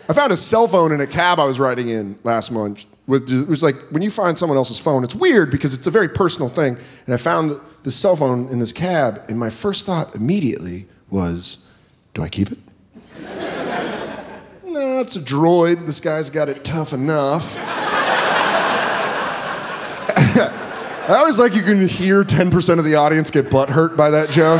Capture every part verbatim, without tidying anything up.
I found a cell phone in a cab I was riding in last month. It was like, when you find someone else's phone, it's weird because it's a very personal thing. And I found this cell phone in this cab, and my first thought immediately was, do I keep it? No, it's a droid. This guy's got it tough enough. I always like you can hear ten percent of the audience get butthurt by that joke.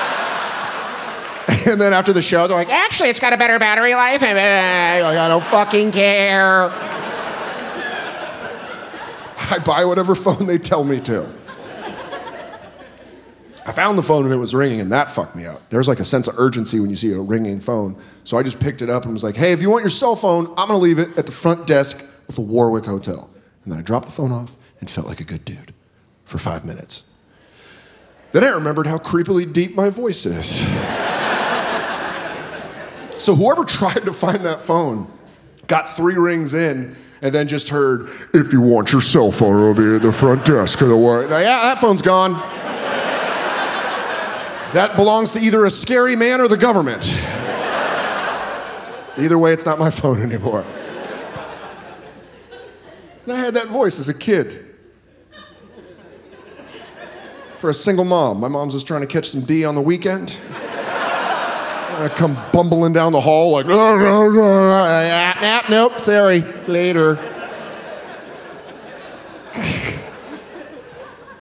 And then after the show, they're like, actually, it's got a better battery life. And like, I don't fucking care. I buy whatever phone they tell me to. I found the phone and it was ringing, and that fucked me up. There's like a sense of urgency when you see a ringing phone. So I just picked it up and was like, hey, if you want your cell phone, I'm gonna leave it at the front desk of the Warwick Hotel. And then I dropped the phone off and felt like a good dude for five minutes. Then I remembered how creepily deep my voice is. So whoever tried to find that phone got three rings in and then just heard, if you want your cell phone, it'll be at the front desk of the Warwick. Now, yeah, that phone's gone. That belongs to either a scary man or the government. Either way, it's not my phone anymore. And I had that voice as a kid. For a single mom. My mom's just trying to catch some D on the weekend. I come bumbling down the hall like, nope, sorry, later.